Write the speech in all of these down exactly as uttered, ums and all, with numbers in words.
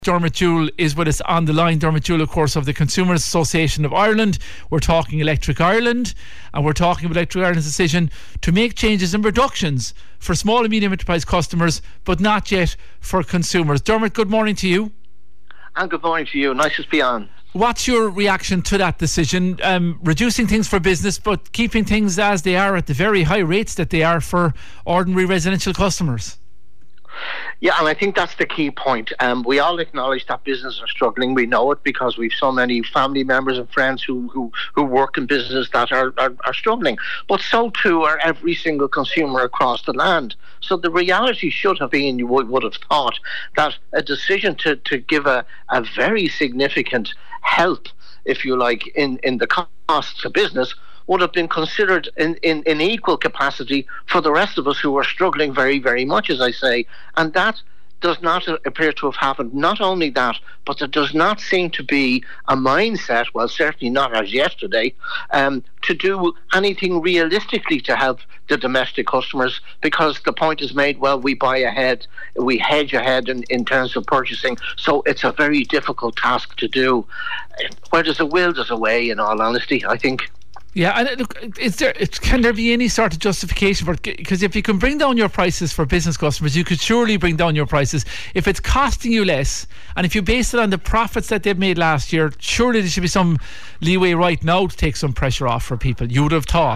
Dermot Jewell is with us on the line. Dermot Jewell, of course, of the Consumers Association of Ireland. We're talking Electric Ireland, and we're talking about Electric Ireland's decision to make changes and reductions for small and medium enterprise customers, but not yet for consumers. Dermot, good morning to you. And good morning to you. Nice to be on. What's your reaction to that decision? Um, reducing things for business, but keeping things as they are at the very high rates that they are for ordinary residential customers? Yeah, and I think that's the key point. Um, we all acknowledge that businesses are struggling. We know it because we've so many family members and friends who who, who work in business that are, are, are struggling. But so too are every single consumer across the land. So the reality should have been, you would, would have thought, that a decision to, to give a, a very significant help, if you like, in, in the costs of business would have been considered in, in, in equal capacity for the rest of us who are struggling very, very much, as I say. And that does not appear to have happened. Not only that, but there does not seem to be a mindset, well, certainly not as yesterday, um, to do anything realistically to help the domestic customers, because the point is made, well, we buy ahead, we hedge ahead in, in terms of purchasing, so it's a very difficult task to do. Where there's a will, there's a way, in all honesty, I think. Yeah, and look, is there, can there be any sort of justification for it? Because if you can bring down your prices for business customers, you could surely bring down your prices. If it's costing you less, and if you base it on the profits that they've made last year, surely there should be some leeway right now to take some pressure off for people, you would have thought.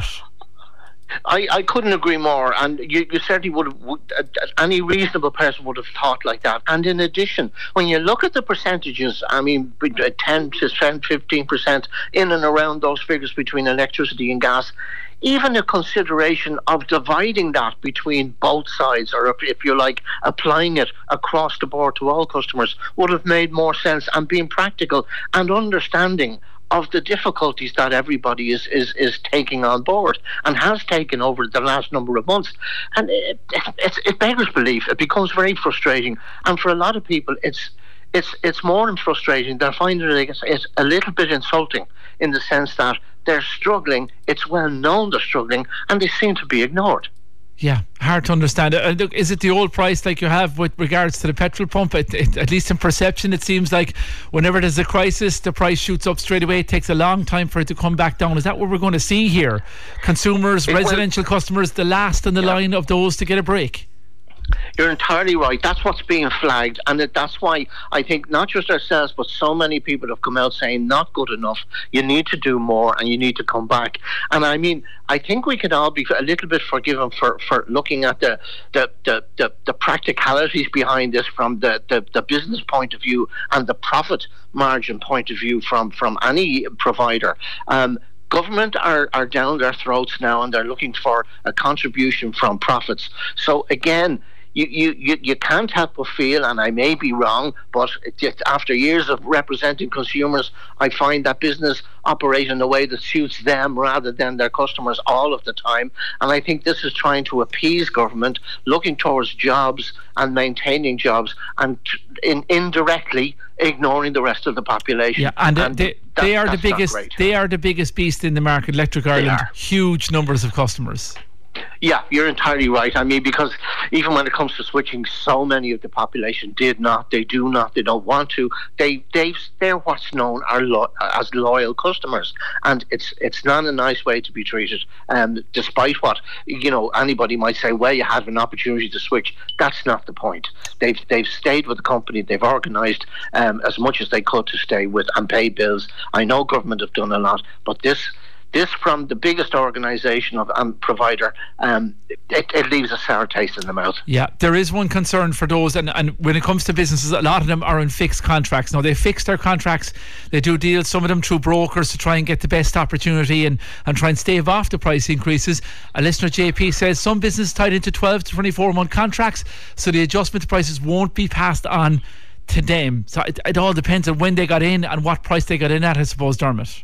I, I couldn't agree more, and you, you certainly would have, would, uh, any reasonable person would have thought like that. And in addition, when you look at the percentages, I mean, ten to fifteen percent in and around those figures between electricity and gas, even a consideration of dividing that between both sides, or if, if you like, applying it across the board to all customers, would have made more sense, and being practical and understanding of the difficulties that everybody is, is, is taking on board and has taken over the last number of months. And it, it, it beggars belief. It becomes very frustrating. And for a lot of people, it's it's it's more than frustrating. They're finding it, it's a little bit insulting, in the sense that they're struggling. It's well known they're struggling, and they seem to be ignored. Yeah, hard to understand. Uh, look, is it the old price like you have with regards to the petrol pump? It, it, at least in perception, it seems like whenever there's a crisis, the price shoots up straight away. It takes a long time for it to come back down. Is that what we're going to see here? Consumers, it residential will, customers, the last in the yeah. line of those to get a break? You're entirely right. That's what's being flagged, and that's why I think not just ourselves, but so many people have come out saying not good enough. You need to do more, and you need to come back. And I mean, I think we can all be a little bit forgiven for, for looking at the the, the, the the practicalities behind this from the, the, the business point of view and the profit margin point of view from, from any provider. Um, Government are, are down their throats now, and they're looking for a contribution from profits. So again, You, you, you, you can't help but feel, and I may be wrong, but it just, after years of representing consumers, I find that business operate in a way that suits them rather than their customers all of the time. And I think this is trying to appease government, looking towards jobs and maintaining jobs, and in, indirectly ignoring the rest of the population. Yeah, and, and they, that, they are the biggest. They are the biggest beast in the market. Electric Ireland, huge numbers of customers. Yeah, you're entirely right. I mean, because even when it comes to switching, so many of the population did not, they do not, they don't want to. They, they, they're what's known are lo- as loyal customers, and it's it's not a nice way to be treated. Um, despite what you know, anybody might say, well, you had an opportunity to switch. That's not the point. They've they've stayed with the company. They've organised um, as much as they could to stay with and pay bills. I know government have done a lot, but this. This from the biggest organisation of um, provider, um, it, it leaves a sour taste in the mouth. Yeah, there is one concern for those, and, and when it comes to businesses, a lot of them are in fixed contracts. Now, they fix their contracts, they do deals, some of them through brokers, to try and get the best opportunity and, and try and stave off the price increases. A listener, J P, says some businesses tied into twelve to twenty-four month contracts, so the adjustment to prices won't be passed on to them. So it, it all depends on when they got in and what price they got in at, I suppose, Dermot.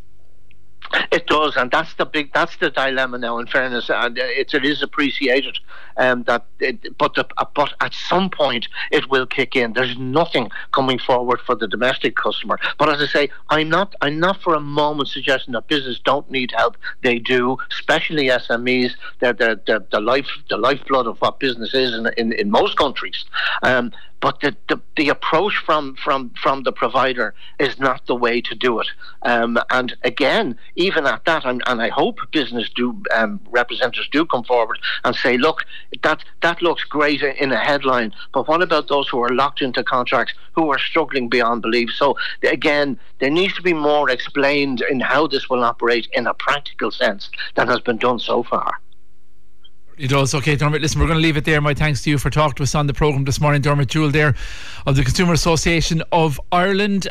It does, and that's the big, that's the dilemma now. In fairness, and it, it is appreciated, um, that, it, but the, but at some point it will kick in. There's nothing coming forward for the domestic customer. But as I say, I'm not, I'm not for a moment suggesting that business don't need help. They do, especially S M Es. They're, they're, they're the life, the lifeblood of what business is in in, in most countries. Um, but the, the, the approach from, from, from the provider is not the way to do it. Um, and again, even at that, and, and I hope business do um, representatives do come forward and say, look, that that looks great in a headline, but what about those who are locked into contracts who are struggling beyond belief? So again, there needs to be more explained in how this will operate in a practical sense than has been done so far. It does. Okay, Dermot, listen, we're going to leave it there. My thanks to you for talking to us on the programme this morning. Dermot Jewell there of the Consumer Association of Ireland.